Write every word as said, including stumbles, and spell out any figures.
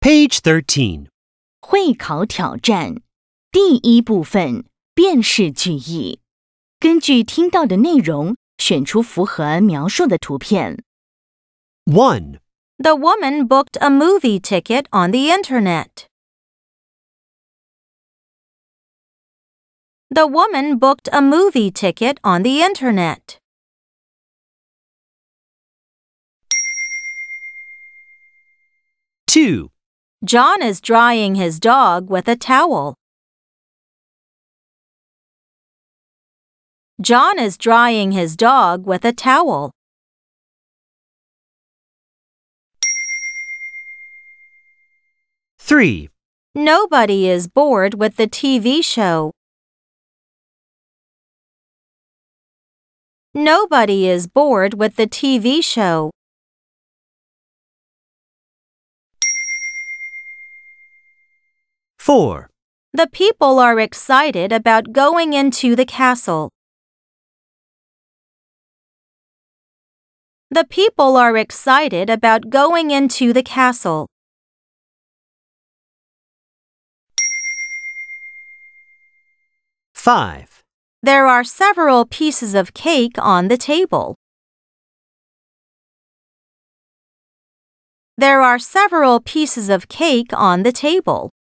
Page thirteen. 会考挑战第一部分辨识句意，根据听到的内容选出符合描述的图片。 one. The woman booked a movie ticket on the internet. The woman booked a movie ticket on the internet. two. John is drying his dog with a towel. John is drying his dog with a towel. three. Nobody is bored with the T V show. Nobody is bored with the T V show. four. The people are excited about going into the castle. The people are excited about going into the castle. five. There are several pieces of cake on the table. There are several pieces of cake on the table.